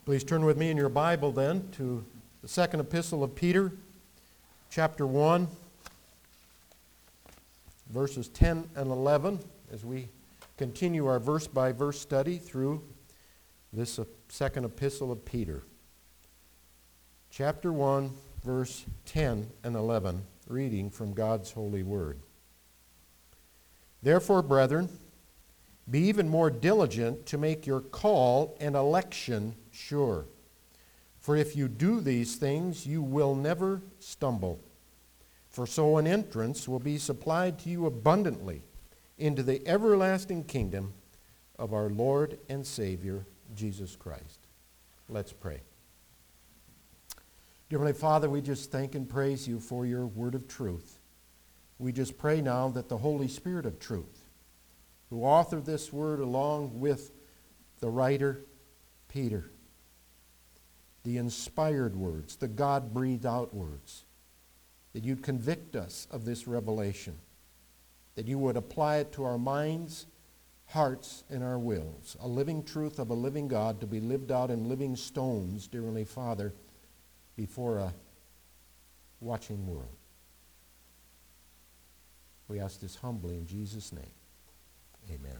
Please turn with me in your Bible then to the second epistle of Peter, chapter 1, verses 10 and 11, as we continue our verse-by-verse study through this second epistle of Peter. Chapter 1, verse 10 and 11, reading from God's holy word. Therefore, brethren, be even more diligent to make your call and election sure. For if you do these things, you will never stumble. For so an entrance will be supplied to you abundantly into the everlasting kingdom of our Lord and Savior, Jesus Christ. Let's pray. Dear Heavenly Father, we just thank and praise you for your word of truth. We just pray now that the Holy Spirit of truth, who authored this word along with the writer, Peter, the inspired words, the God-breathed out words, that you'd convict us of this revelation, that you would apply it to our minds, hearts, and our wills, a living truth of a living God to be lived out in living stones, dear Heavenly Father, before a watching world. We ask this humbly in Jesus' name. Amen.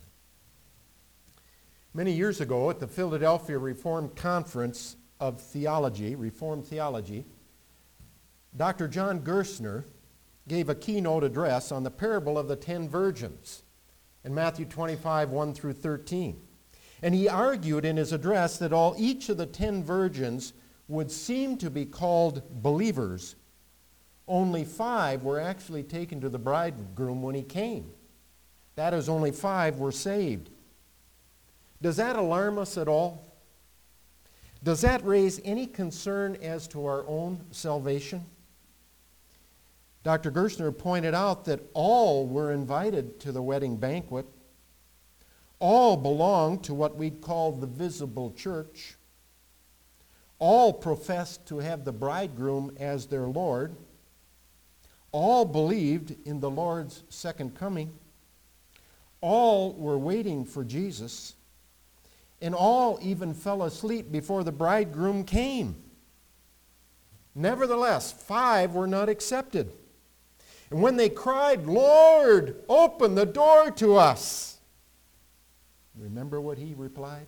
Many years ago at the Philadelphia Reformed Conference of Theology, Reformed Theology, Dr. John Gerstner gave a keynote address on the parable of the 10 virgins in Matthew 25, 1 through 13. And he argued in his address that each of the 10 virgins would seem to be called believers. Only 5 were actually taken to the bridegroom when he came. That is, only 5 were saved. Does that alarm us at all? Does that raise any concern as to our own salvation? Dr. Gerstner pointed out that all were invited to the wedding banquet. All belonged to what we'd call the visible church. All professed to have the bridegroom as their Lord. All believed in the Lord's second coming. All were waiting for Jesus, and all even fell asleep before the bridegroom came. Nevertheless, 5 were not accepted. And when they cried, "Lord, open the door to us," remember what he replied?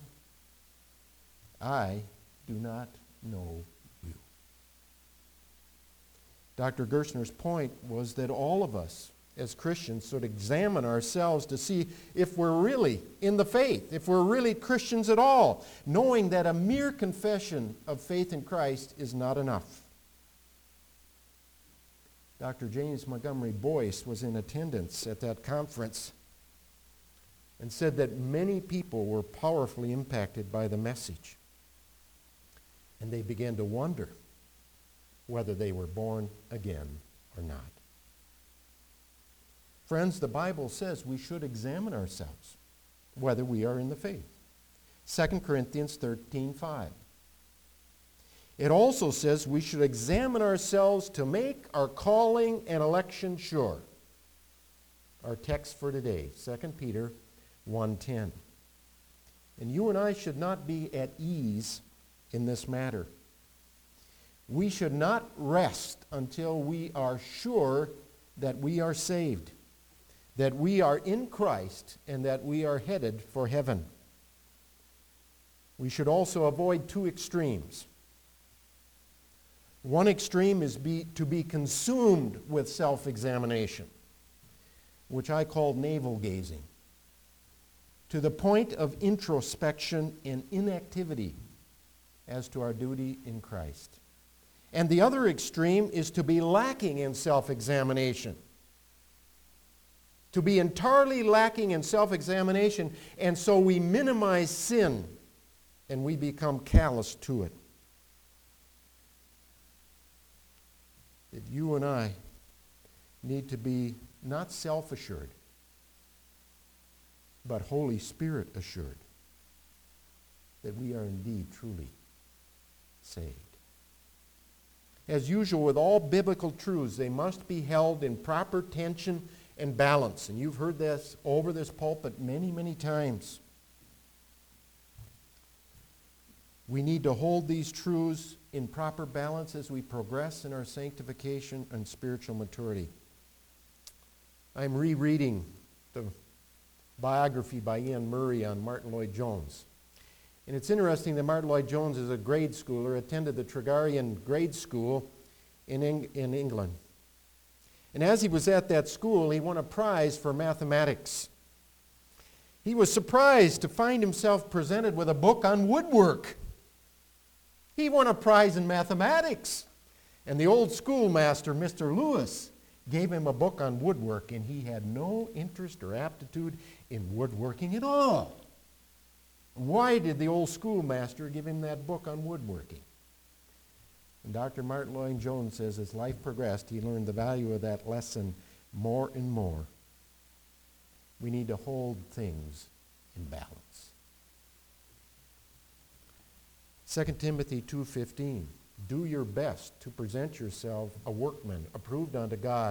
"I do not know you." Dr. Gerstner's point was that all of us as Christians should examine ourselves to see if we're really in the faith, if we're really Christians at all, knowing that a mere confession of faith in Christ is not enough. Dr. James Montgomery Boyce was in attendance at that conference and said that many people were powerfully impacted by the message. And they began to wonder whether they were born again or not. Friends, the Bible says we should examine ourselves whether we are in the faith. 2 Corinthians 13:5. It also says we should examine ourselves to make our calling and election sure. Our text for today, 2 Peter 1:10. And you and I should not be at ease in this matter. We should not rest until we are sure that we are saved, that we are in Christ, and that we are headed for heaven. We should also avoid 2 extremes. One extreme is to be consumed with self-examination, which I call navel-gazing, to the point of introspection and inactivity as to our duty in Christ. And the other extreme is to be lacking in self-examination, to be entirely lacking in self-examination, and so we minimize sin and we become callous to it. That you and I need to be not self-assured, but Holy Spirit assured that we are indeed truly saved. As usual with all biblical truths, they must be held in proper tension and balance. And you've heard this over this pulpit many, many times. We need to hold these truths in proper balance as we progress in our sanctification and spiritual maturity. I'm rereading the biography by Ian Murray on Martin Lloyd-Jones. And it's interesting that Martin Lloyd-Jones is a grade schooler, attended the Tregarian grade school in England. And as he was at that school, he won a prize for mathematics. He was surprised to find himself presented with a book on woodwork. He won a prize in mathematics. And the old schoolmaster, Mr. Lewis, gave him a book on woodwork, and he had no interest or aptitude in woodworking at all. Why did the old schoolmaster give him that book on woodworking? And Dr. Martin Lloyd-Jones says as life progressed, he learned the value of that lesson more and more. We need to hold things in balance. 2 Timothy 2:15, do your best to present yourself a workman approved unto God,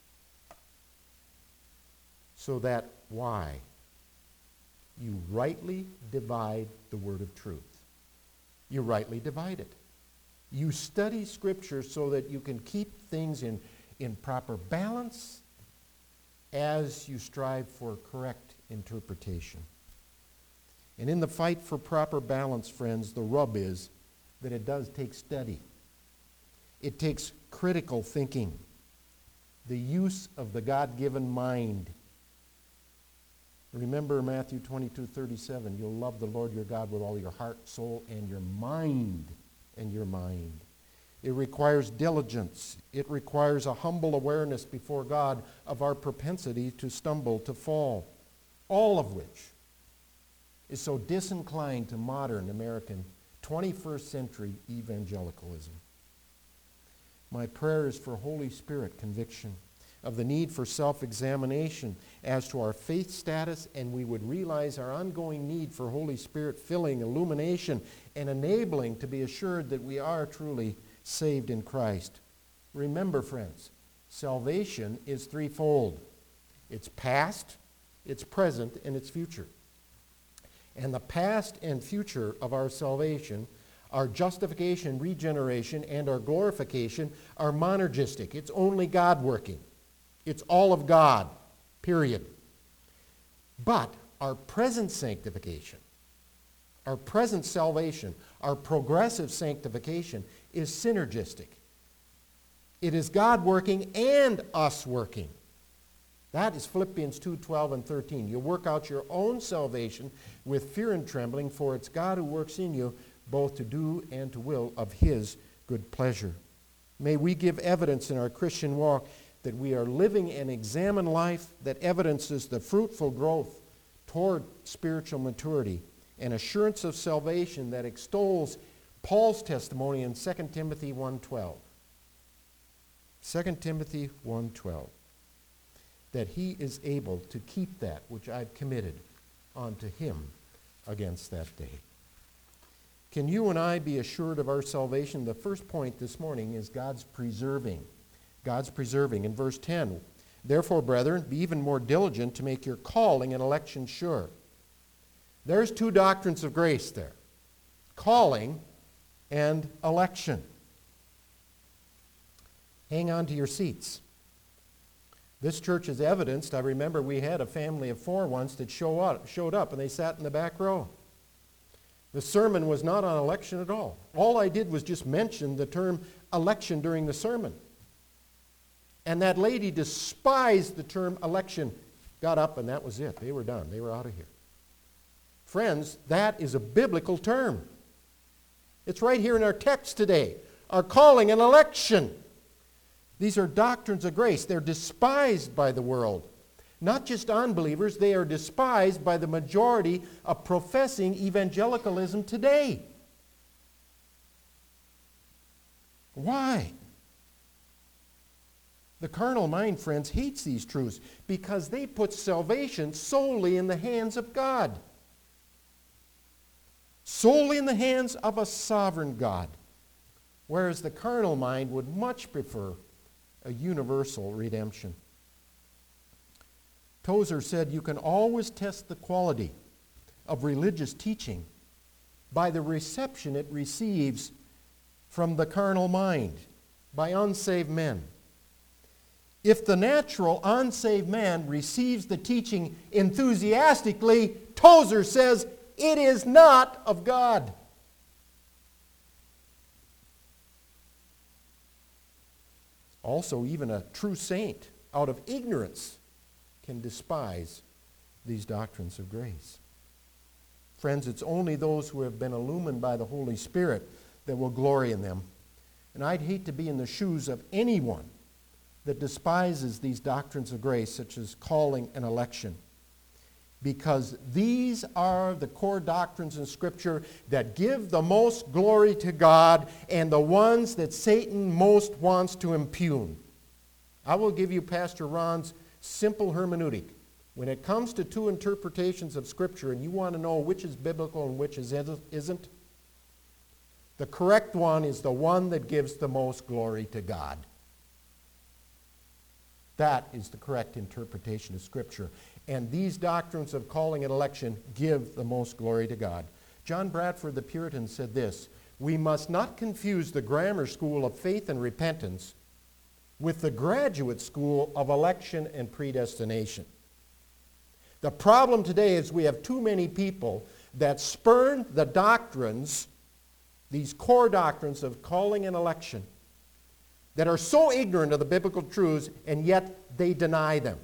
so that, why? You rightly divide the word of truth. You rightly divide it. You study Scripture so that you can keep things in proper balance as you strive for correct interpretation. And in the fight for proper balance, friends, the rub is that it does take study. It takes critical thinking, the use of the God-given mind. Remember Matthew 22:37, you'll love the Lord your God with all your heart, soul, and your mind. It requires diligence. It requires a humble awareness before God of our propensity to stumble, to fall, all of which is so disinclined to modern American 21st century evangelicalism. My prayer is for Holy Spirit conviction of the need for self-examination as to our faith status, and we would realize our ongoing need for Holy Spirit filling, illumination, and enabling to be assured that we are truly saved in Christ. Remember, friends, salvation is threefold. It's past, it's present, and it's future. And the past and future of our salvation, our justification, regeneration, and our glorification are monergistic. It's only God working. It's all of God, period. But our present sanctification, our present salvation, our progressive sanctification is synergistic. It is God working and us working. That is Philippians 2:12 and 13. You work out your own salvation with fear and trembling, for it's God who works in you both to do and to will of his good pleasure. May we give evidence in our Christian walk that we are living an examined life that evidences the fruitful growth toward spiritual maturity and assurance of salvation that extols Paul's testimony in 2 Timothy 1:12. 2 Timothy 1:12. That he is able to keep that which I've committed unto him against that day. Can you and I be assured of our salvation? The first point this morning is God's preserving. God's preserving. In verse 10, therefore, brethren, be even more diligent to make your calling and election sure. There's two doctrines of grace there. Calling and election. Hang on to your seats. This church is evidenced. I remember we had a family of 4 once that showed up and they sat in the back row. The sermon was not on election at all. All I did was just mention the term election during the sermon. And that lady despised the term election, got up, and that was it. They were done. They were out of here. Friends, that is a biblical term. It's right here in our text today. Our calling and election. These are doctrines of grace. They're despised by the world. Not just unbelievers, they are despised by the majority of professing evangelicalism today. Why? The carnal mind, friends, hates these truths because they put salvation solely in the hands of God. Solely in the hands of a sovereign God. Whereas the carnal mind would much prefer a universal redemption. Tozer said you can always test the quality of religious teaching by the reception it receives from the carnal mind, by unsaved men. If the natural, unsaved man receives the teaching enthusiastically, Tozer says it is not of God. Also, even a true saint, out of ignorance, can despise these doctrines of grace. Friends, it's only those who have been illumined by the Holy Spirit that will glory in them. And I'd hate to be in the shoes of anyone that despises these doctrines of grace, such as calling and election, because these are the core doctrines in Scripture that give the most glory to God and the ones that Satan most wants to impugn. I will give you Pastor Ron's simple hermeneutic. When it comes to two interpretations of Scripture and you want to know which is biblical and which isn't, the correct one is the one that gives the most glory to God. That is the correct interpretation of Scripture. And these doctrines of calling and election give the most glory to God. John Bradford the Puritan said this: "We must not confuse the grammar school of faith and repentance with the graduate school of election and predestination." The problem today is we have too many people that spurn the doctrines, these core doctrines of calling and election, that are so ignorant of the biblical truths, and yet they deny them.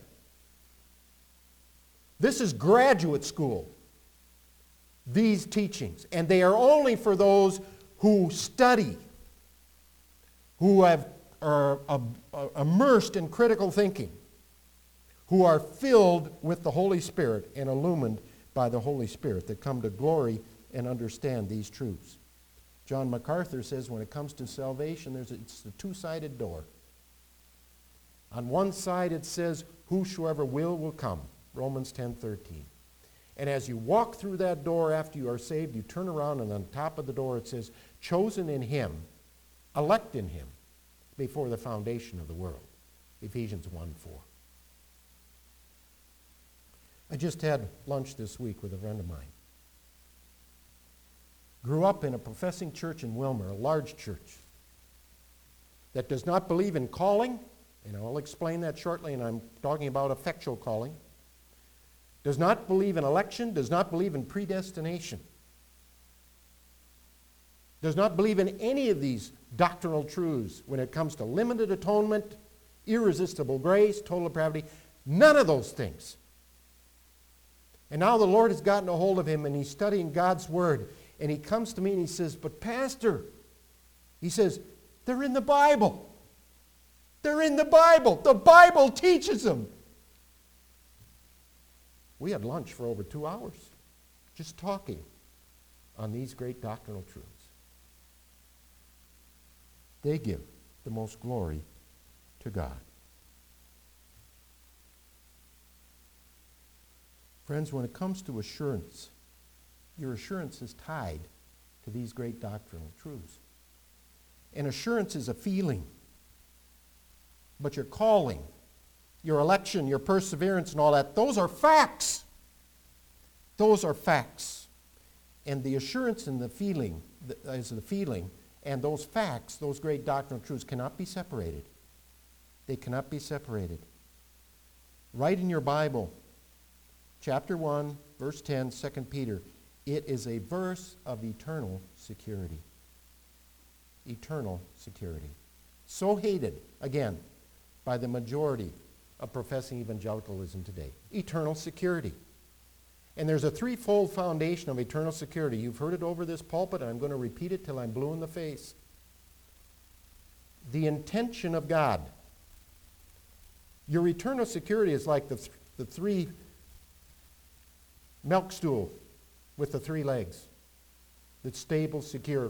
This is graduate school, these teachings, and they are only for those who study, who are immersed in critical thinking, who are filled with the Holy Spirit and illumined by the Holy Spirit, that come to glory and understand these truths. John MacArthur says when it comes to salvation, it's a two-sided door. On one side it says, "Whosoever will come," Romans 10:13. And as you walk through that door after you are saved, you turn around and on top of the door it says, "Chosen in Him, elect in Him, before the foundation of the world." Ephesians 1:4. I just had lunch this week with a friend of mine. Grew up in a professing church in Wilmer, a large church, that does not believe in calling, and I'll explain that shortly, and I'm talking about effectual calling. Does not believe in election, does not believe in predestination. Does not believe in any of these doctrinal truths when it comes to limited atonement, irresistible grace, total depravity, none of those things. And now the Lord has gotten a hold of him and he's studying God's Word. And he comes to me and he says, "But Pastor," he says, "they're in the Bible. They're in the Bible. The Bible teaches them." We had lunch for over 2 hours just talking on these great doctrinal truths. They give the most glory to God. Friends, when it comes to assurance, your assurance is tied to these great doctrinal truths. And assurance is a feeling. But your calling, your election, your perseverance and all that, those are facts. Those are facts. And the assurance and the feeling, and those facts, those great doctrinal truths cannot be separated. They cannot be separated. Write in your Bible, chapter 1, verse 10, 2 Peter. It is a verse of eternal security. Eternal security. So hated, again, by the majority of professing evangelicalism today. Eternal security. And there's a threefold foundation of eternal security. You've heard it over this pulpit, and I'm going to repeat it till I'm blue in the face. The intention of God. Your eternal security is like the three milk stool with the three legs. That's stable, secure.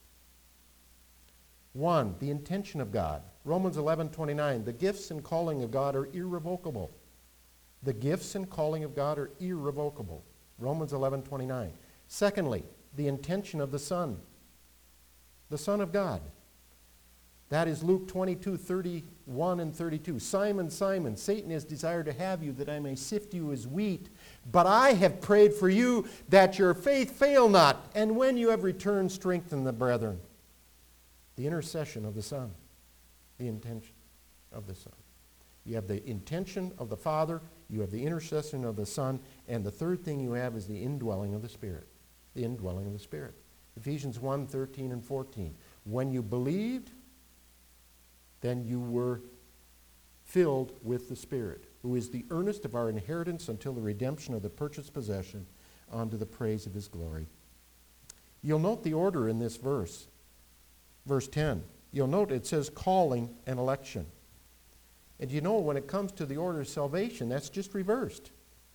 One, the intention of God. Romans 11:29, the gifts and calling of God are irrevocable. The gifts and calling of God are irrevocable. Romans 11:29. Secondly, the intention of the Son. The Son of God. That is Luke 22:31 and 32. Simon, Simon, Satan has desired to have you that I may sift you as wheat. But I have prayed for you that your faith fail not. And when you have returned, strengthen the brethren. The intercession of the Son. The intention of the Son. You have the intention of the Father. You have the intercession of the Son. And the third thing you have is the indwelling of the Spirit. The indwelling of the Spirit. Ephesians 1:13 and 14. When you believed, then you were filled with the Spirit, who is the earnest of our inheritance until the redemption of the purchased possession unto the praise of his glory. You'll note the order in this verse. Verse 10. You'll note it says calling and election. And you know, when it comes to the order of salvation, that's just reversed.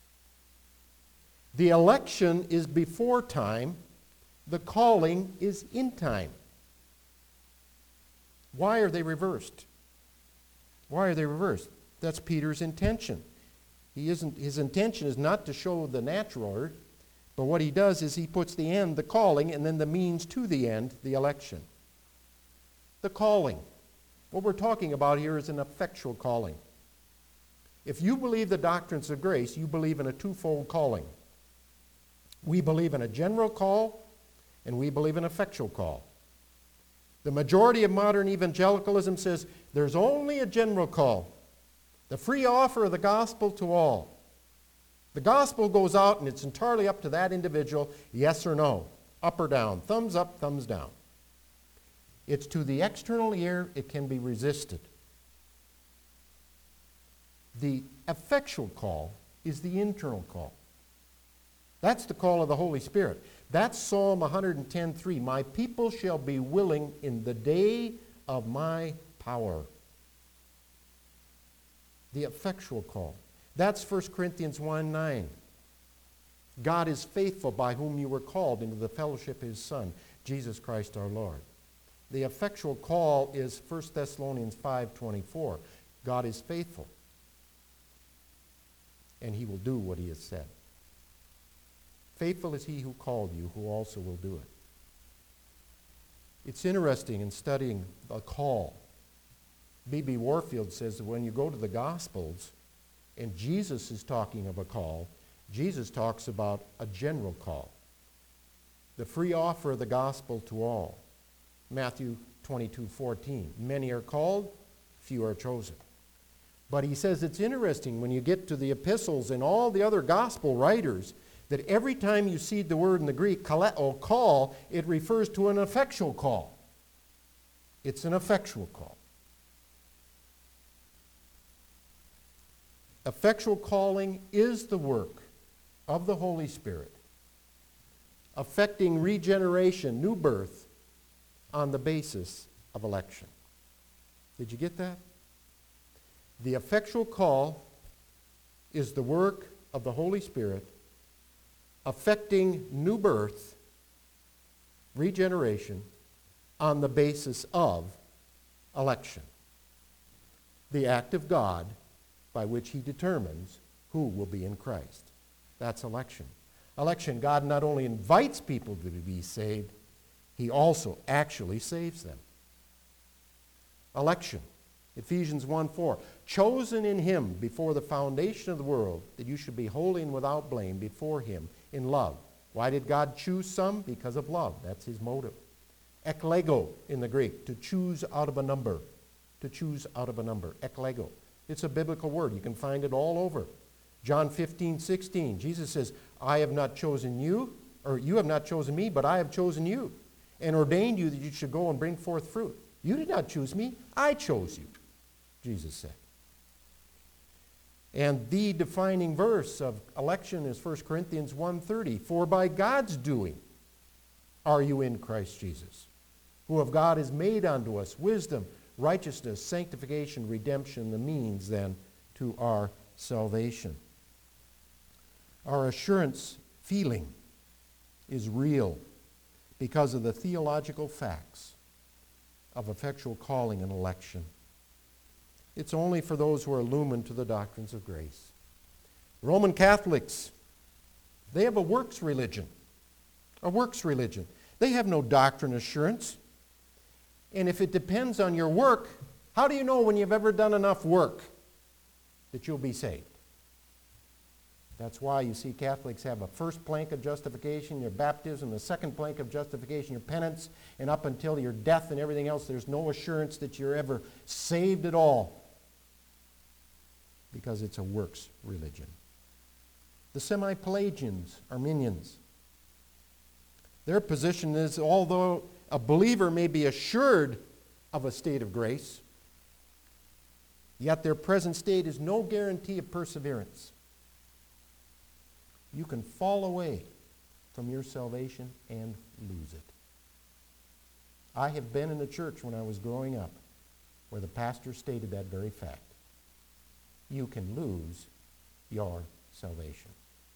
The election is before time. The calling is in time. Why are they reversed? Why are they reversed? That's Peter's intention. His intention is not to show the natural order, but what he does is he puts the end, the calling, and then the means to the end, the election. The calling. What we're talking about here is an effectual calling. If you believe the doctrines of grace, you believe in a twofold calling. We believe in a general call, and we believe in an effectual call. The majority of modern evangelicalism says there's only a general call. The free offer of the gospel to all. The gospel goes out and it's entirely up to that individual, yes or no, up or down, thumbs up, thumbs down. It's to the external ear, it can be resisted. The effectual call is the internal call. That's the call of the Holy Spirit. That's Psalm 110:3. My people shall be willing in the day of my power. The effectual call. That's 1 Corinthians 1:9. God is faithful by whom you were called into the fellowship of his Son, Jesus Christ our Lord. The effectual call is 1 Thessalonians 5:24. God is faithful, and he will do what he has said. Faithful is he who called you, who also will do it. It's interesting in studying a call. B.B. Warfield says that when you go to the Gospels and Jesus is talking of a call, Jesus talks about a general call. The free offer of the gospel to all. Matthew 22:14. Many are called, few are chosen. But he says it's interesting when you get to the epistles and all the other gospel writers that every time you see the word in the Greek, kaleo, call, it refers to an effectual call. It's an effectual call. Effectual calling is the work of the Holy Spirit, affecting regeneration, new birth, on the basis of election. Did you get that? The effectual call is the work of the Holy Spirit, affecting new birth, regeneration, on the basis of election. The act of God by which he determines who will be in Christ. That's election. Election, God not only invites people to be saved, he also actually saves them. Election. Ephesians 1:4. Chosen in him before the foundation of the world, that you should be holy and without blame before him in love. Why did God choose some? Because of love. That's his motive. Eklego in the Greek, to choose out of a number. To choose out of a number. Eklego. It's a biblical word. You can find it all over. John 15:16. Jesus says, I have not chosen you, or you have not chosen me, but I have chosen you, and ordained you that you should go and bring forth fruit. You did not choose me, I chose you, Jesus said. And the defining verse of election is 1 Corinthians 1:30. For by God's doing are you in Christ Jesus, who of God is made unto us wisdom, righteousness, sanctification, redemption, the means then to our salvation. Our assurance feeling is real because of the theological facts of effectual calling and election. It's only for those who are illumined to the doctrines of grace. Roman Catholics, they have a works religion. A works religion. They have no doctrine assurance. And if it depends on your work, how do you know when you've ever done enough work that you'll be saved? That's why you see Catholics have a first plank of justification, your baptism, the second plank of justification, your penance, and up until your death and everything else, there's no assurance that you're ever saved at all, because it's a works religion. The semi-Pelagians, Arminians, their position is, although a believer may be assured of a state of grace, yet their present state is no guarantee of perseverance. You can fall away from your salvation and lose it. I have been in a church when I was growing up where the pastor stated that very fact. You can lose your salvation.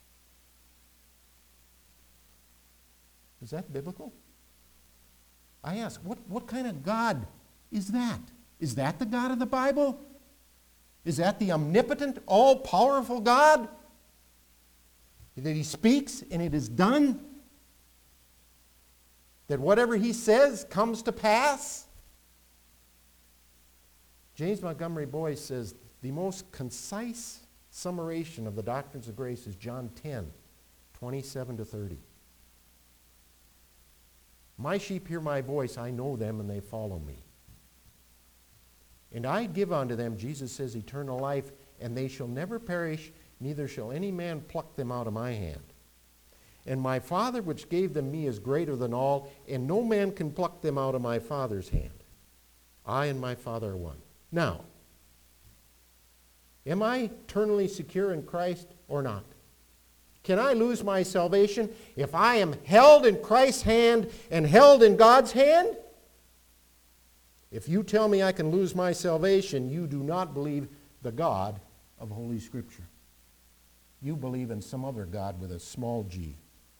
Is that biblical? I ask, what kind of God is that? Is that the God of the Bible? Is that the omnipotent, all-powerful God? That he speaks and it is done? That whatever he says comes to pass? James Montgomery Boyce says the most concise summation of the doctrines of grace is John 10:27-30. My sheep hear my voice, I know them, and they follow me. And I give unto them, Jesus says, eternal life, and they shall never perish, neither shall any man pluck them out of my hand. And my Father which gave them me is greater than all, and no man can pluck them out of my Father's hand. I and my Father are one. Now, am I eternally secure in Christ or not? Can I lose my salvation if I am held in Christ's hand and held in God's hand? If you tell me I can lose my salvation, you do not believe the God of Holy Scripture. You believe in some other God with a small g.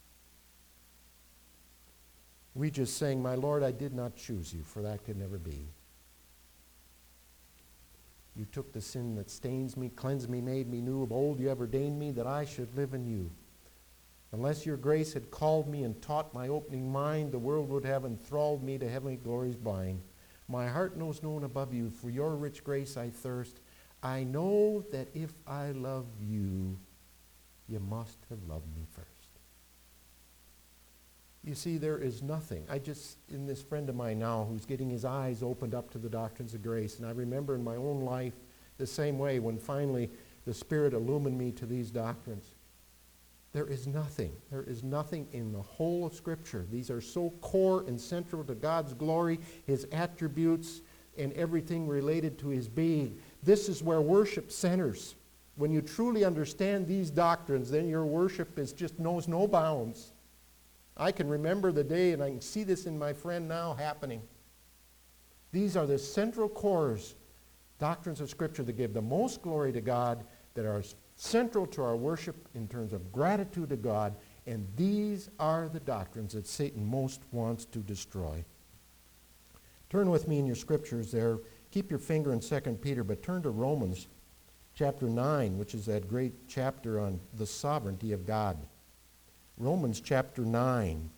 We just sang, my Lord, I did not choose you, for that could never be. You took the sin that stains me, cleansed me, made me new. Of old you ever ordained me that I should live in you. Unless your grace had called me and taught my opening mind, the world would have enthralled me to heavenly glories blind. My heart knows no one above you. For your rich grace I thirst. I know that if I love you, you must have loved me first. You see, there is nothing. In this friend of mine now who's getting his eyes opened up to the doctrines of grace, and I remember in my own life the same way when finally the Spirit illumined me to these doctrines. There is nothing in the whole of Scripture. These are so core and central to God's glory, His attributes, and everything related to His being. This is where worship centers. When you truly understand these doctrines, then your worship knows no bounds. I can remember the day, and I can see this in my friend now happening. These are the central cores, doctrines of Scripture that give the most glory to God, that are central to our worship in terms of gratitude to God, and these are the doctrines that Satan most wants to destroy. Turn with me in your Scriptures there. Keep your finger in 2 Peter, but turn to Romans chapter 9, which is that great chapter on the sovereignty of God. Romans chapter 9.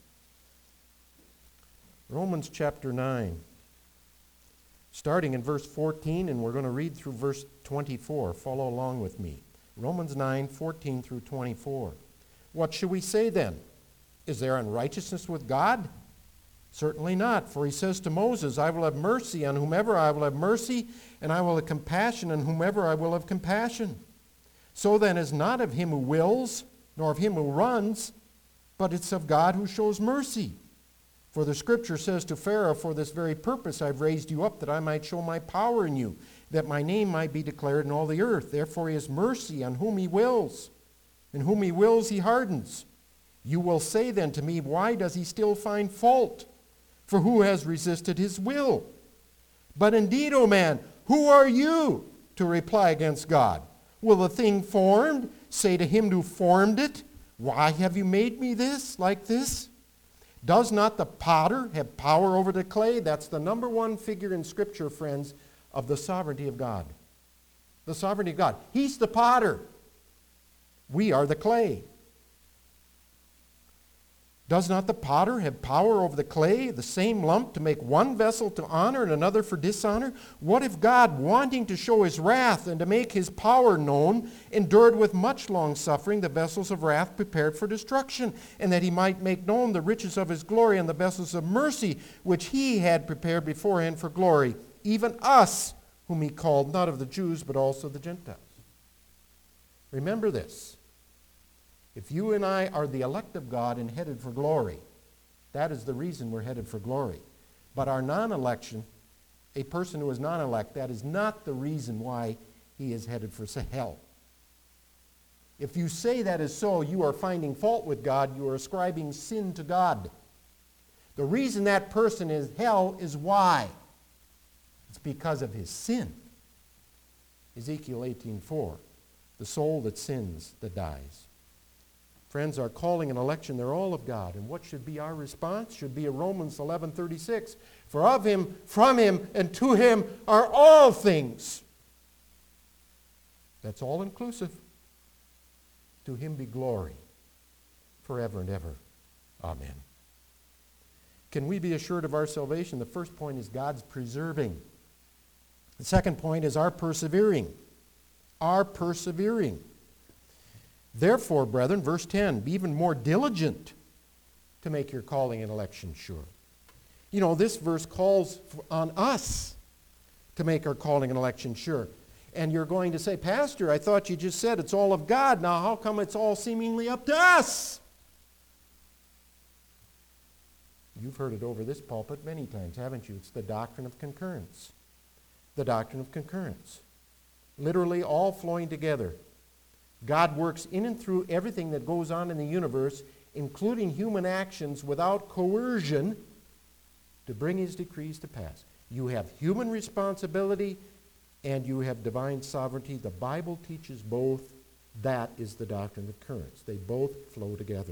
Romans chapter 9. Starting in verse 14, and we're going to read through verse 24. Follow along with me. Romans 9, 14 through 24. What should we say then? Is there unrighteousness with God? Certainly not. For he says to Moses, I will have mercy on whomever I will have mercy, and I will have compassion on whomever I will have compassion. So then it's not of him who wills, nor of him who runs, but it's of God who shows mercy. For the Scripture says to Pharaoh, for this very purpose I've raised you up, that I might show my power in you, that my name might be declared in all the earth. Therefore he has mercy on whom he wills, and whom he wills he hardens. You will say then to me, why does he still find fault? For who has resisted his will? But indeed, O man, who are you to reply against God? Will the thing formed say to him who formed it, why have you made me like this? Does not the potter have power over the clay? That's the number one figure in Scripture, friends, of the sovereignty of God. The sovereignty of God. He's the potter. We are the clay. Does not the potter have power over the clay, the same lump, to make one vessel to honor and another for dishonor? What if God, wanting to show his wrath and to make his power known, endured with much long suffering the vessels of wrath prepared for destruction, and that he might make known the riches of his glory and the vessels of mercy, which he had prepared beforehand for glory, even us, whom he called not of the Jews, but also the Gentiles? Remember this. If you and I are the elect of God and headed for glory, that is the reason we're headed for glory. But our non-election, a person who is non-elect, that is not the reason why he is headed for hell. If you say that is so, you are finding fault with God. You are ascribing sin to God. The reason that person is hell is why? It's because of his sin. Ezekiel 18:4, the soul that sins, that dies. Friends, our calling and election, they're all of God. And what should be our response? Should be a Romans 11:36. For of him, from him, and to him are all things. That's all inclusive. To him be glory forever and ever. Amen. Can we be assured of our salvation? The first point is God's preserving. The second point is our persevering. Our persevering. Therefore, brethren, verse 10, be even more diligent to make your calling and election sure. You know, this verse calls on us to make our calling and election sure. And you're going to say, Pastor, I thought you just said it's all of God. Now, how come it's all seemingly up to us? You've heard it over this pulpit many times, haven't you? It's the doctrine of concurrence. The doctrine of concurrence. Literally all flowing together. God works in and through everything that goes on in the universe, including human actions, without coercion, to bring his decrees to pass. You have human responsibility and you have divine sovereignty. The Bible teaches both. That is the doctrine of concurrence. They both flow together.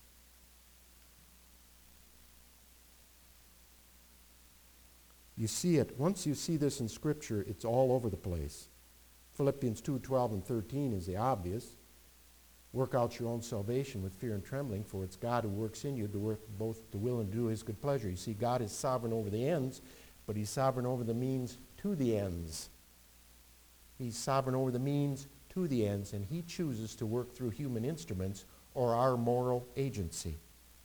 You see it. Once you see this in Scripture, it's all over the place. Philippians 2:12 and 13 is the obvious. Work out your own salvation with fear and trembling, for it's God who works in you to work both to will and do his good pleasure. You see, God is sovereign over the ends, but he's sovereign over the means to the ends. He's sovereign over the means to the ends, and he chooses to work through human instruments or our moral agency.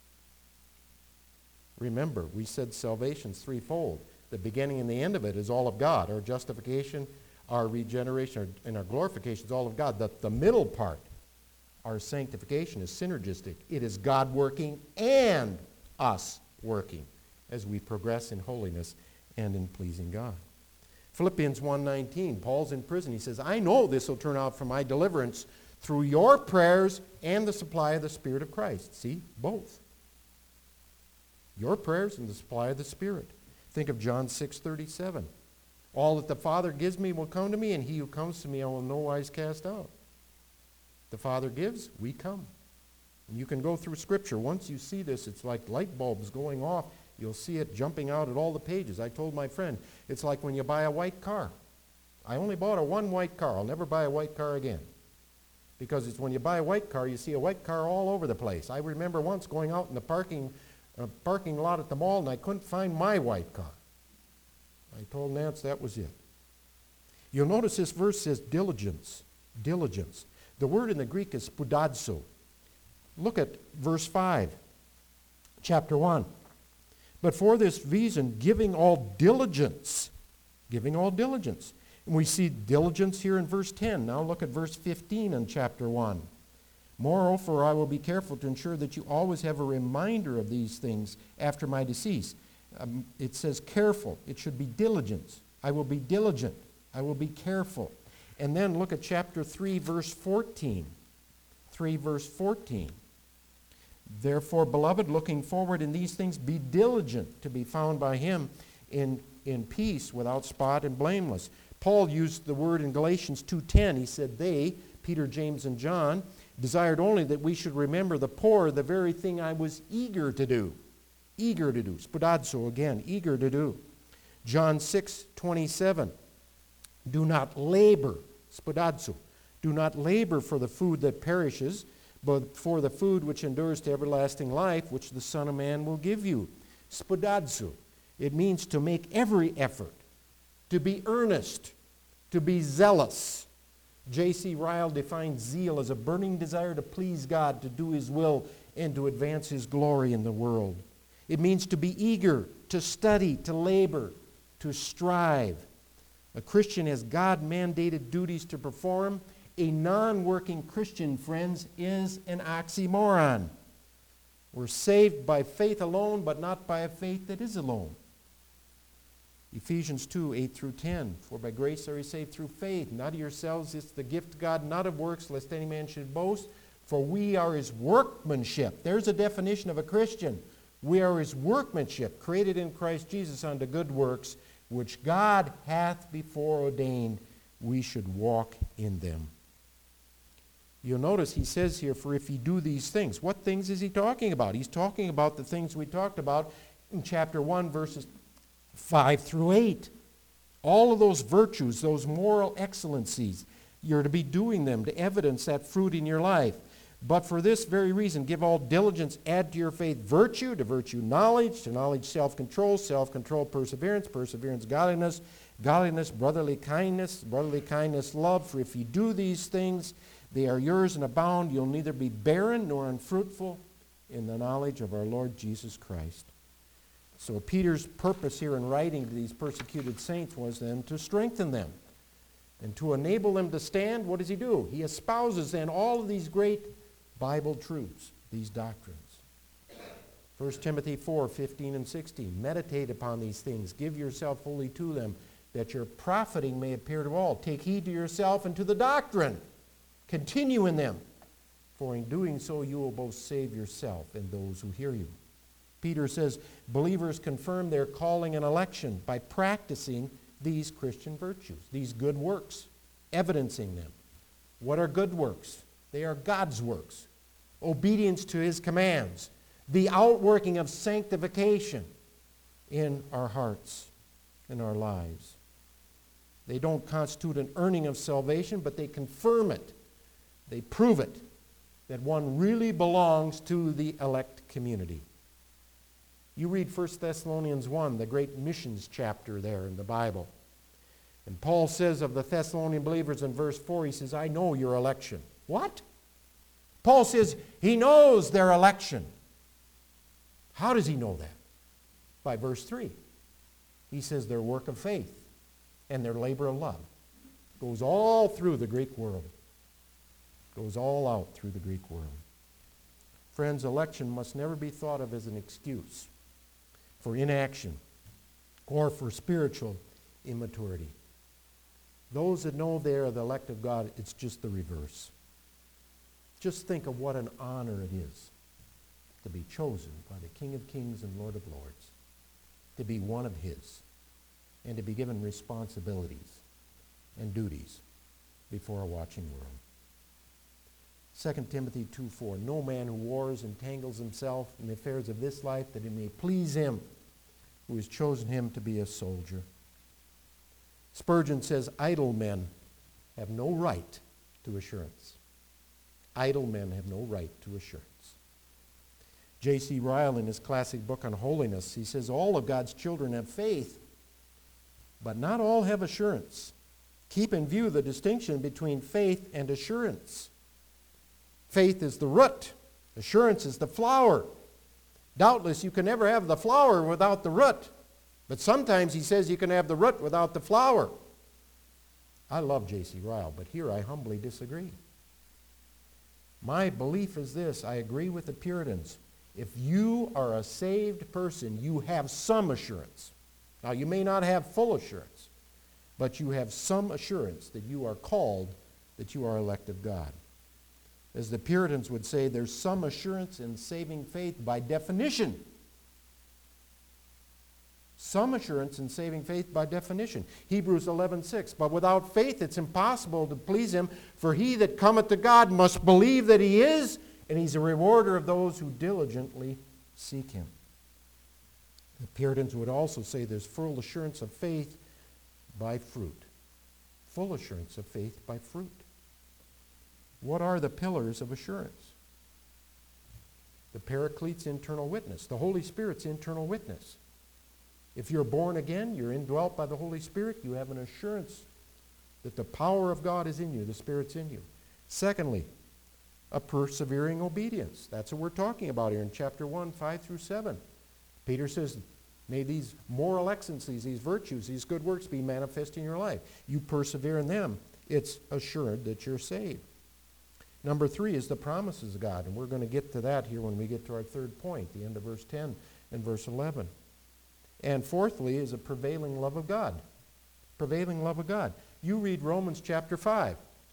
Remember, we said salvation's threefold. The beginning and the end of it is all of God. Our justification, our regeneration, and our glorification is all of God. The middle part, our sanctification, is synergistic. It is God working and us working as we progress in holiness and in pleasing God. Philippians 1:19, Paul's in prison. He says, I know this will turn out for my deliverance through your prayers and the supply of the Spirit of Christ. See, both. Your prayers and the supply of the Spirit. Think of John 6:37. All that the Father gives me will come to me, and he who comes to me I will in no wise cast out. The Father gives, we come. And you can go through Scripture. Once you see this, it's like light bulbs going off. You'll see it jumping out at all the pages. I told my friend, it's like when you buy a white car. I only bought one white car. I'll never buy a white car again. Because it's when you buy a white car, you see a white car all over the place. I remember once going out in the parking lot at the mall, and I couldn't find my white car. I told Nance that was it. You'll notice this verse says diligence. Diligence. The word in the Greek is spoudazo. Look at verse 5, chapter 1. But for this reason, giving all diligence. Giving all diligence. And we see diligence here in verse 10. Now look at verse 15 in chapter 1. Moreover, I will be careful to ensure that you always have a reminder of these things after my decease. It says careful. It should be diligence. I will be diligent. I will be careful. And then look at chapter 3, verse 14. 3, verse 14. Therefore, beloved, looking forward in these things, be diligent to be found by him in peace, without spot and blameless. Paul used the word in Galatians 2:10. He said they, Peter, James, and John, desired only that we should remember the poor, the very thing I was eager to do. Eager to do. Spoudazo again, eager to do. John 6:27. Do not labor, spoudazo. Do not labor for the food that perishes, but for the food which endures to everlasting life, which the Son of Man will give you. Spodadzo. It means to make every effort, to be earnest, to be zealous. J.C. Ryle defines zeal as a burning desire to please God, to do His will, and to advance His glory in the world. It means to be eager, to study, to labor, to strive. A Christian has God-mandated duties to perform. A non-working Christian, friends, is an oxymoron. We're saved by faith alone, but not by a faith that is alone. Ephesians 2, 8 through 10. For by grace are ye saved through faith, not of yourselves, it's the gift of God, not of works, lest any man should boast. For we are His workmanship. There's a definition of a Christian. We are His workmanship, created in Christ Jesus unto good works, which God hath before ordained we should walk in them. You'll notice he says here, for if ye do these things. What things is he talking about? He's talking about the things we talked about in chapter 1, verses 5 through 8. All of those virtues, those moral excellencies, you're to be doing them to evidence that fruit in your life. But for this very reason, give all diligence, add to your faith virtue, to virtue knowledge, to knowledge self-control, self-control perseverance, perseverance godliness, godliness brotherly kindness love. For if you do these things, they are yours and abound. You'll neither be barren nor unfruitful in the knowledge of our Lord Jesus Christ. So Peter's purpose here in writing to these persecuted saints was then to strengthen them. And to enable them to stand, what does he do? He espouses then all of these great Bible truths, these doctrines. 1 Timothy 4, 15 and 16. Meditate upon these things. Give yourself wholly to them, that your profiting may appear to all. Take heed to yourself and to the doctrine. Continue in them. For in doing so you will both save yourself and those who hear you. Peter says believers confirm their calling and election by practicing these Christian virtues, these good works, evidencing them. What are good works? They are God's works. Obedience to His commands. The outworking of sanctification in our hearts, in our lives. They don't constitute an earning of salvation, but they confirm it. They prove it, that one really belongs to the elect community. You read 1 Thessalonians 1, the great missions chapter there in the Bible. And Paul says of the Thessalonian believers in verse 4, he says, I know your election. What? Paul says he knows their election. How does he know that? By verse 3. He says their work of faith and their labor of love goes all through the Greek world. Goes all out through the Greek world. Friends, election must never be thought of as an excuse for inaction or for spiritual immaturity. Those that know they are the elect of God, it's just the reverse. Just think of what an honor it is to be chosen by the King of Kings and Lord of Lords, to be one of His, and to be given responsibilities and duties before a watching world. 2 Timothy 2:4, no man who wars entangles himself in the affairs of this life, that it may please Him who has chosen him to be a soldier. Spurgeon says, idle men have no right to assurance. Idle men have no right to assurance. J.C. Ryle, in his classic book on holiness, he says all of God's children have faith, but not all have assurance. Keep in view the distinction between faith and assurance. Faith is the root. Assurance is the flower. Doubtless you can never have the flower without the root. But sometimes he says you can have the root without the flower. I love J.C. Ryle, but here I humbly disagree. My belief is this. I agree with the Puritans. If you are a saved person, you have some assurance. Now, you may not have full assurance, but you have some assurance that you are called, that you are elect of God. As the Puritans would say, there's some assurance in saving faith by definition. Some assurance in saving faith by definition. Hebrews 11:6, but without faith it's impossible to please Him, for he that cometh to God must believe that He is, and He's a rewarder of those who diligently seek Him. The Puritans would also say there's full assurance of faith by fruit. Full assurance of faith by fruit. What are the pillars of assurance? The Paraclete's internal witness. The Holy Spirit's internal witness. If you're born again, you're indwelt by the Holy Spirit, you have an assurance that the power of God is in you, the Spirit's in you. Secondly, a persevering obedience. That's what we're talking about here in chapter 1, 5 through 7. Peter says, may these moral excellencies, these virtues, these good works be manifest in your life. You persevere in them. It's assured that you're saved. Number 3 is the promises of God, and we're going to get to that here when we get to our third point, the end of verse 10 and verse 11. And fourthly is a prevailing love of God. Prevailing love of God. You read Romans chapter 5.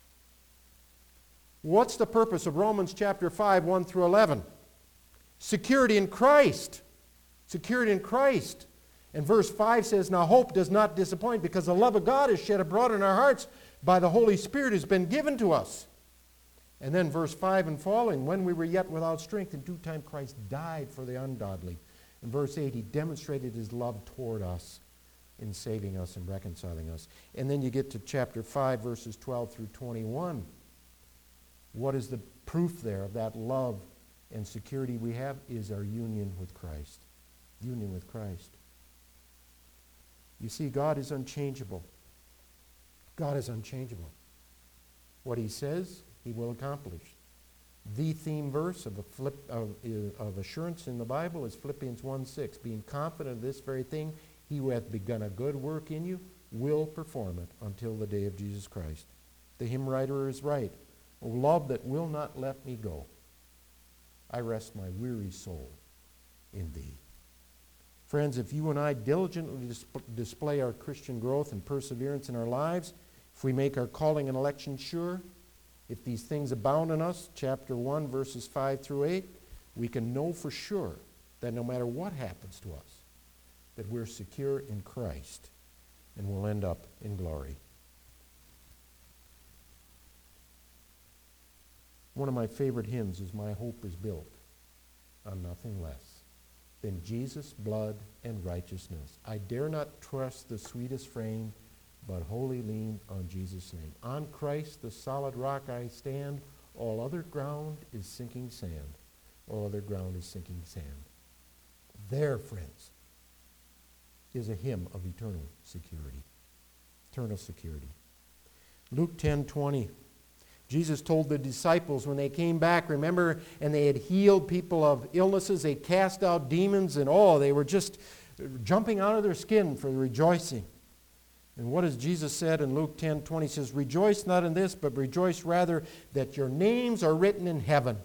What's the purpose of Romans chapter 5, 1 through 11? Security in Christ. Security in Christ. And verse 5 says, now hope does not disappoint because the love of God is shed abroad in our hearts by the Holy Spirit has been given to us. And then verse 5 and following, when we were yet without strength, in due time Christ died for the ungodly. In verse 8, he demonstrated his love toward us in saving us and reconciling us. And then you get to chapter 5, verses 12 through 21. What is the proof there of that love and security we have is our union with Christ. Union with Christ. You see, God is unchangeable. God is unchangeable. What he says, he will accomplish. The theme verse of assurance in the Bible is Philippians 1:6. Being confident of this very thing, he who hath begun a good work in you will perform it until the day of Jesus Christ. The hymn writer is right. O love that will not let me go, I rest my weary soul in thee. Friends, if you and I diligently display our Christian growth and perseverance in our lives, if we make our calling and election sure, if these things abound in us, chapter 1, verses 5 through 8, we can know for sure that no matter what happens to us, that we're secure in Christ and will end up in glory. One of my favorite hymns is My Hope is Built on Nothing Less Than Jesus' Blood and Righteousness. I dare not trust the sweetest frame, but wholly lean on Jesus' name. On Christ, the solid rock I stand. All other ground is sinking sand. All other ground is sinking sand. There, friends, is a hymn of eternal security. Eternal security. Luke 10:20. Jesus told the disciples when they came back, remember, and they had healed people of illnesses, they cast out demons, and they were just jumping out of their skin for rejoicing. And what has Jesus said in Luke 10:20? He says, rejoice not in this, but rejoice rather that your names are written in heaven.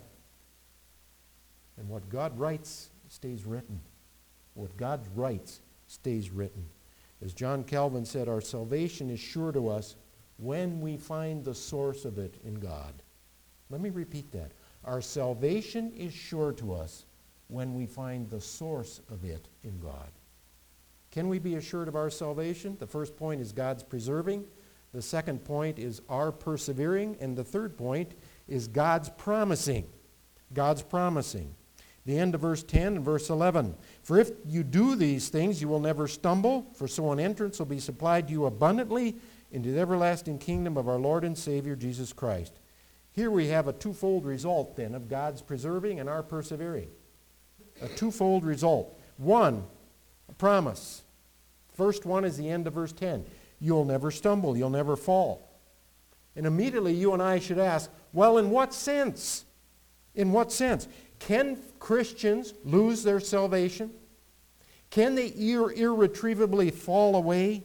And what God writes stays written. What God writes stays written. As John Calvin said, our salvation is sure to us when we find the source of it in God. Let me repeat that. Our salvation is sure to us when we find the source of it in God. Can we be assured of our salvation? The first point is God's preserving. The second point is our persevering. And the third point is God's promising. God's promising. The end of verse 10 and verse 11. For if you do these things, you will never stumble, for so an entrance will be supplied to you abundantly into the everlasting kingdom of our Lord and Savior, Jesus Christ. Here we have a twofold result, then, of God's preserving and our persevering. A twofold result. One, a promise. First one is the end of verse 10. You'll never stumble. You'll never fall. And immediately you and I should ask, well, in what sense? In what sense? Can Christians lose their salvation? Can they irretrievably fall away?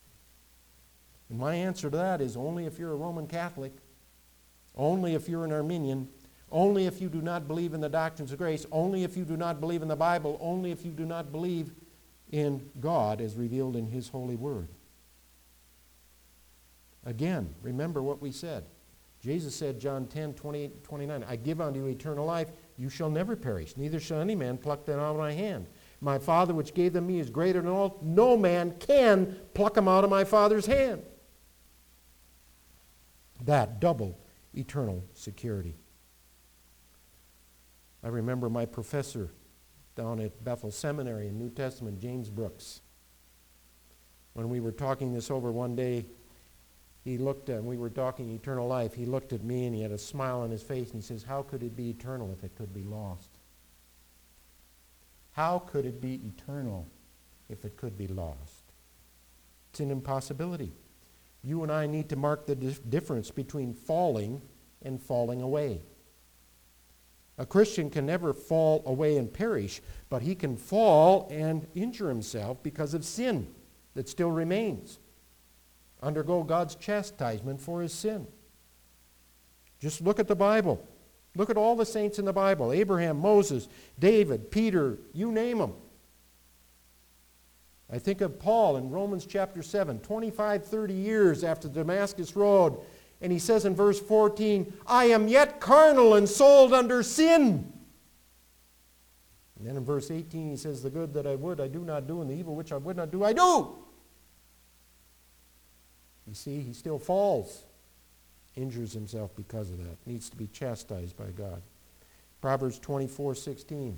And my answer to that is only if you're a Roman Catholic, only if you're an Arminian, only if you do not believe in the doctrines of grace, only if you do not believe in the Bible, only if you do not believe in God as revealed in His holy word. Again, remember what we said. Jesus said, John 10, 28, 29, I give unto you eternal life, you shall never perish, neither shall any man pluck them out of my hand. My Father which gave them me is greater than all. No man can pluck them out of my Father's hand. That double eternal security. I remember my professor down at Bethel Seminary in New Testament, James Brooks. When we were talking this over one day, he looked at, we were talking eternal life, he looked at me and he had a smile on his face and he says, how could it be eternal if it could be lost? How could it be eternal if it could be lost? It's an impossibility. You and I need to mark the difference between falling and falling away. A Christian can never fall away and perish, but he can fall and injure himself because of sin that still remains. Undergo God's chastisement for his sin. Just look at the Bible. Look at all the saints in the Bible. Abraham, Moses, David, Peter, you name them. I think of Paul in Romans chapter 7, 25, 30 years after the Damascus Road. And he says in verse 14, I am yet carnal and sold under sin. And then in verse 18 he says, the good that I would I do not do, and the evil which I would not do I do. You see, he still falls. Injures himself because of that. Needs to be chastised by God. Proverbs 24:16.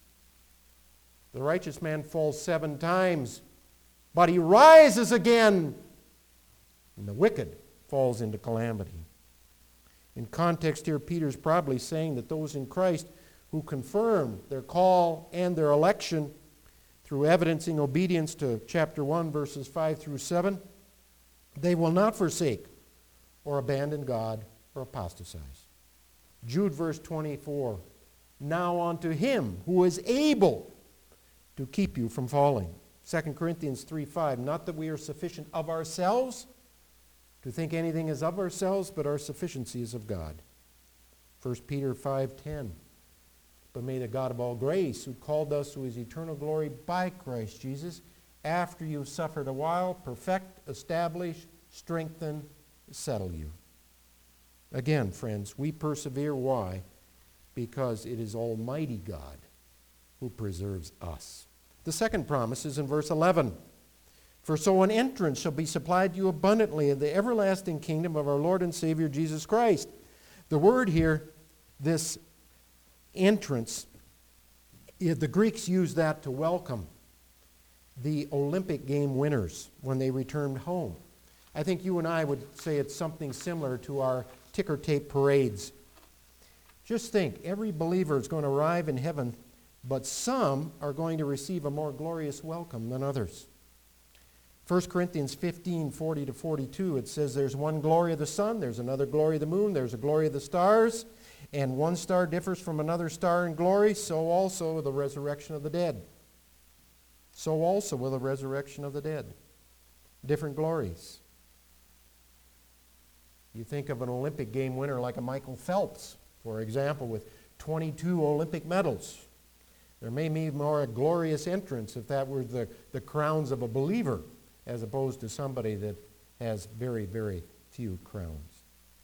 The righteous man falls 7 times, but he rises again. And the wicked falls into calamity. In context here, Peter's probably saying that those in Christ who confirm their call and their election through evidencing obedience to chapter 1, verses 5 through 7, they will not forsake or abandon God or apostatize. Jude verse 24, now unto him who is able to keep you from falling. 2 Corinthians 3:5, not that we are sufficient of ourselves to think anything is of ourselves, but our sufficiency is of God. 1 Peter 5:10, but may the God of all grace, who called us to his eternal glory by Christ Jesus, after you've suffered a while, perfect, establish, strengthen, settle you. Again, friends, we persevere. Why? Because it is Almighty God who preserves us. The second promise is in verse 11. For so an entrance shall be supplied to you abundantly in the everlasting kingdom of our Lord and Savior Jesus Christ. The word here, this entrance, the Greeks used that to welcome the Olympic game winners when they returned home. I think you and I would say it's something similar to our ticker tape parades. Just think, every believer is going to arrive in heaven, but some are going to receive a more glorious welcome than others. 1 Corinthians 15:40-42, it says there's one glory of the sun, there's another glory of the moon, there's a glory of the stars, and one star differs from another star in glory, so also the resurrection of the dead. So also will the resurrection of the dead. Different glories. You think of an Olympic game winner like a Michael Phelps, for example, with 22 Olympic medals. There may be more a glorious entrance if that were the crowns of a believer, as opposed to somebody that has very, very few crowns.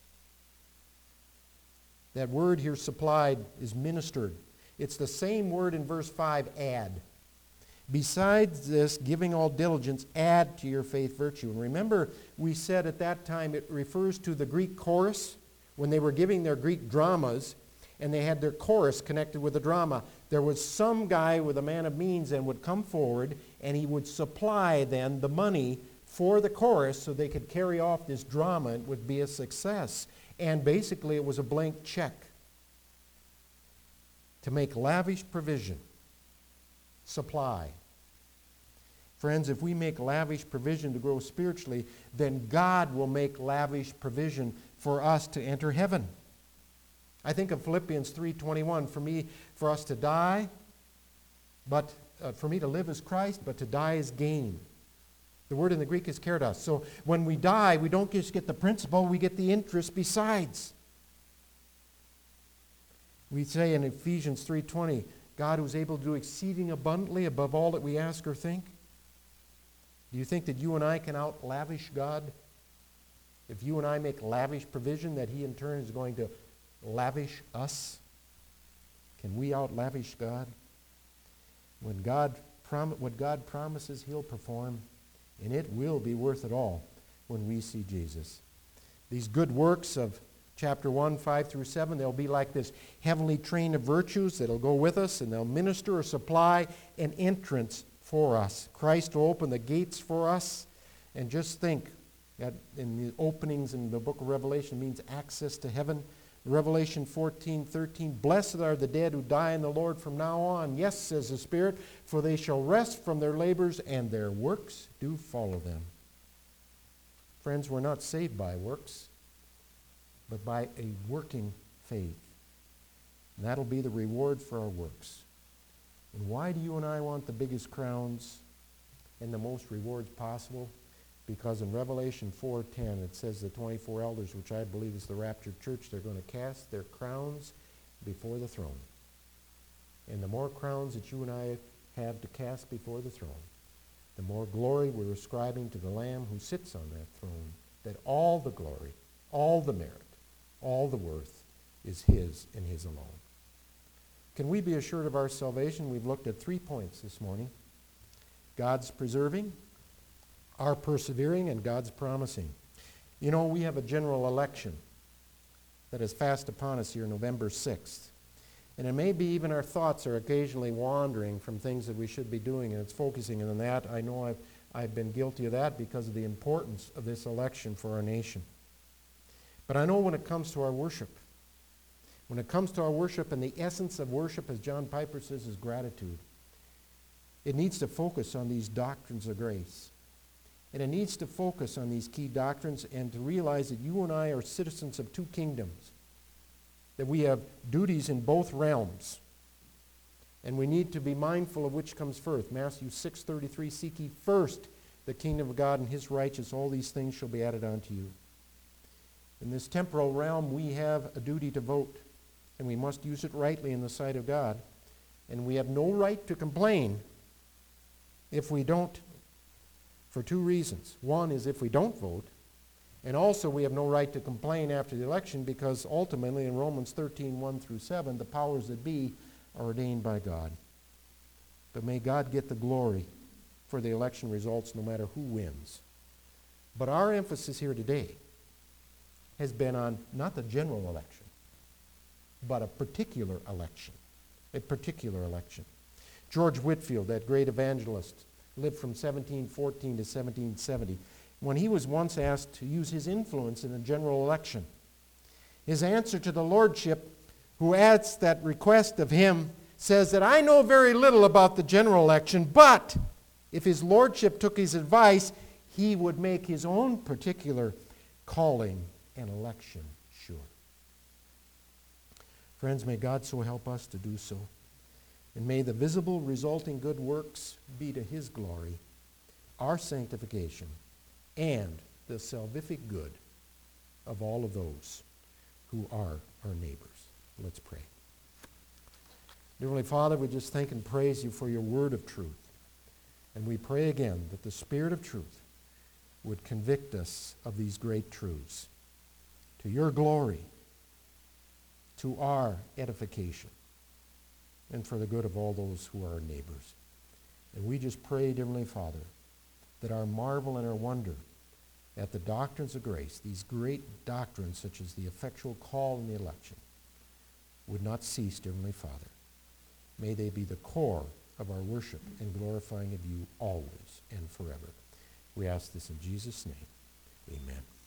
That word here, supplied, is ministered. It's the same word in verse 5, add. Besides this, giving all diligence, add to your faith virtue. And remember, we said at that time it refers to the Greek chorus. When they were giving their Greek dramas, and they had their chorus connected with the drama, there was some guy with a man of means and would come forward, and he would supply then the money for the chorus so they could carry off this drama. It would be a success. And basically it was a blank check to make lavish provision. Supply. Friends, if we make lavish provision to grow spiritually, then God will make lavish provision for us to enter heaven. I think of Philippians 3:21, for us to die, but for me to live is Christ, but to die is gain. The word in the Greek is kairos. So when we die, we don't just get the principal, we get the interest besides. We say in Ephesians 3:20, God who is able to do exceeding abundantly above all that we ask or think. Do you think that you and I can out-lavish God? If you and I make lavish provision, that he in turn is going to lavish us? Can we out-lavish God? What God promises, he'll perform, and it will be worth it all when we see Jesus. These good works of chapter 1, 5 through 7, they'll be like this heavenly train of virtues that'll go with us, and they'll minister or supply an entrance for us. Christ will open the gates for us, and just think that in the openings in the book of Revelation means access to heaven. Revelation 14:13, blessed are the dead who die in the Lord from now on. Yes, says the Spirit, for they shall rest from their labors, and their works do follow them. Friends, we're not saved by works, but by a working faith. And that'll be the reward for our works. And why do you and I want the biggest crowns and the most rewards possible? Because in Revelation 4:10 it says the 24 elders, which I believe is the raptured church, they're going to cast their crowns before the throne. And the more crowns that you and I have to cast before the throne, the more glory we're ascribing to the Lamb who sits on that throne, that all the glory, all the merit, all the worth is His and His alone. Can we be assured of our salvation? We've looked at 3 points this morning. God's preserving, our persevering, and God's promising. You know, we have a general election that is fast upon us here, November 6th. And it may be even our thoughts are occasionally wandering from things that we should be doing, and it's focusing on that. I know I've been guilty of that because of the importance of this election for our nation. But I know when it comes to our worship, and the essence of worship, as John Piper says, is gratitude. It needs to focus on these doctrines of grace. And it needs to focus on these key doctrines and to realize that you and I are citizens of 2 kingdoms, that we have duties in both realms. And we need to be mindful of which comes first. Matthew 6:33, seek ye first the kingdom of God and His righteousness, all these things shall be added unto you. In this temporal realm, we have a duty to vote, and we must use it rightly in the sight of God. And we have no right to complain if we don't, for 2 reasons. One is if we don't vote, and also we have no right to complain after the election because ultimately in Romans 13:1-7, the powers that be are ordained by God. But may God get the glory for the election results no matter who wins. But our emphasis here today has been on not the general election, but a particular election. A particular election. George Whitefield, that great evangelist, lived from 1714 to 1770. When he was once asked to use his influence in a general election, his answer to the lordship, who adds that request of him, says that I know very little about the general election, but if his lordship took his advice, he would make his own particular calling and election sure. Friends, may God so help us to do so. And may the visible resulting good works be to His glory, our sanctification, and the salvific good of all of those who are our neighbors. Let's pray. Dear Heavenly Father, we just thank and praise You for Your word of truth. And we pray again that the Spirit of truth would convict us of these great truths to Your glory, to our edification, and for the good of all those who are our neighbors. And we just pray, dear Heavenly Father, that our marvel and our wonder at the doctrines of grace, these great doctrines such as the effectual call and the election, would not cease, dear Heavenly Father. May they be the core of our worship and glorifying of You always and forever. We ask this in Jesus' name. Amen.